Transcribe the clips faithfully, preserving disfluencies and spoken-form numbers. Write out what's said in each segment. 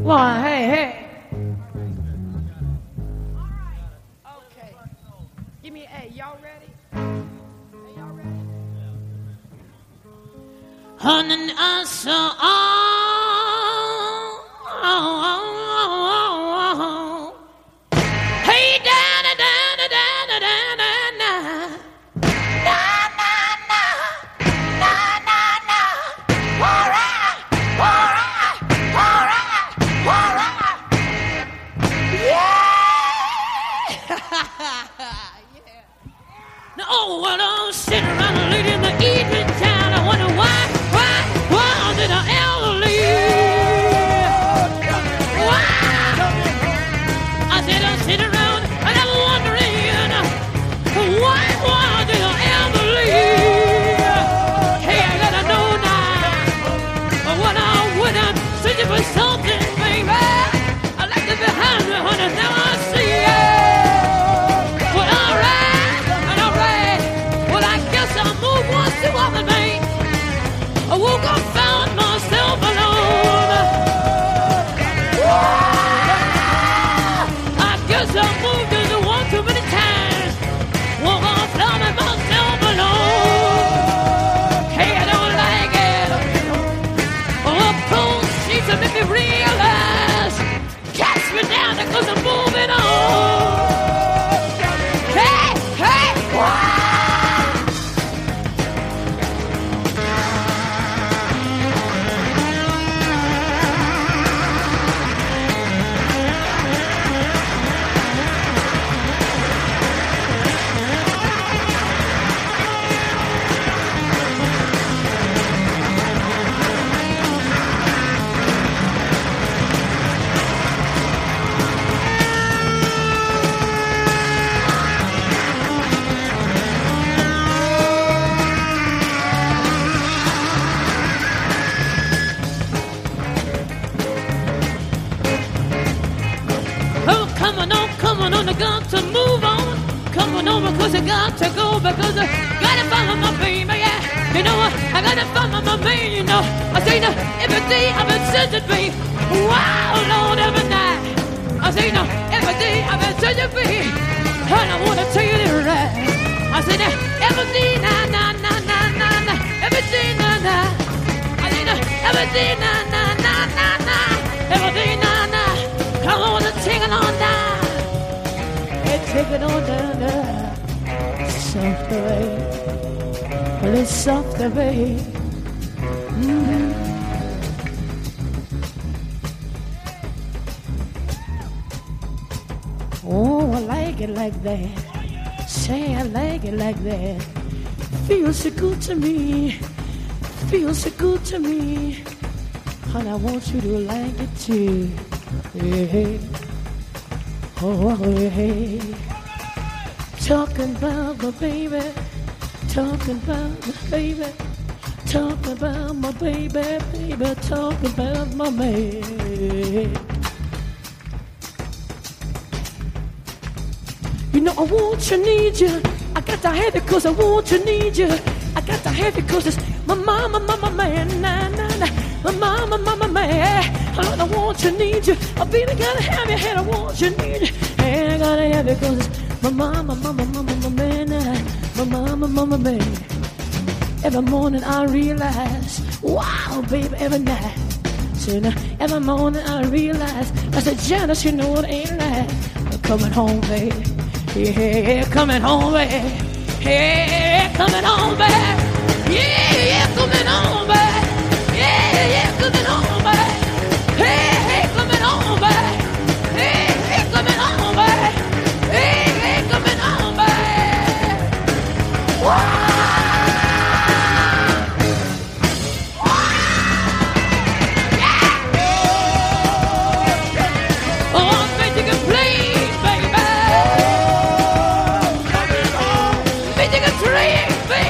One, hey, hey. Okay. Give me A. Y'all ready? Hey, y'all ready? Honey, I saw all. Hey, down, down, down, down, down, down. Oh, well, I'm sitting around late in the evening time. I wonder why, why, why did I ever leave? Why? I said I'm sitting around and I'm wondering why, why did I ever leave? Hey, I gotta know now. When I went out searching for something, baby, I left it behind me, honey. Now I see it. To walk the bank, I woke up, found myself alone. I guess I moved as I walked too many times. Woke up, found myself alone. Hey, I don't like it. Oh, cold sheets that make me realize. Catch me down because I'm moving on. Hey, hey, wow. I got to move on. Come on over, cause I got to go. Because I gotta follow my baby, yeah. You know what? I gotta follow my man, you know. I say no, every day I've been searching for you. Wow, Lord, every night. I say no, every day I've been searching for you. And I wanna tell you the right. I say that every day, nah, nah, nah, nah, nah, nah. Every day, nah, nah. I say no, every day, nah, nah, nah, nah, nah. Every day, nah, nah. Come on and take it on down. Take it on down there, soft away, a little soft away. Mm-hmm. Oh, I like it like that. Say I like it like that. Feels so good to me. Feels so good to me. And I want you to like it too. Yeah. Oh, hey, talking about my baby, talking about my baby, talking about my baby, baby, talking about my man. You know I want you, need you. I got to have it cause I want you, need you. I got to have it cause it's my mama, mama, man, nah, nah, nah. My mama, mama, man, I want you, need you. I baby gotta have your head, I want you, need you. And I gotta have it cause it's my mama, mama, mama, mama, man, my mama, mama, man. Every morning I realize, wow, baby, every night. So now, every morning I realize, I said, Janice, you know it ain't right. I'm coming home, baby. Yeah, coming home, baby. Yeah, coming home, baby. Yeah, yeah, coming home, baby. Yeah, yeah, coming home, baby. Hey, hey, coming home, baby. Hey, hey, coming home, baby. Hey, hey, coming home, baby. Wow. Yeah. Oh, magic and please, baby. Magic and dream, baby.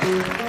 Thank you.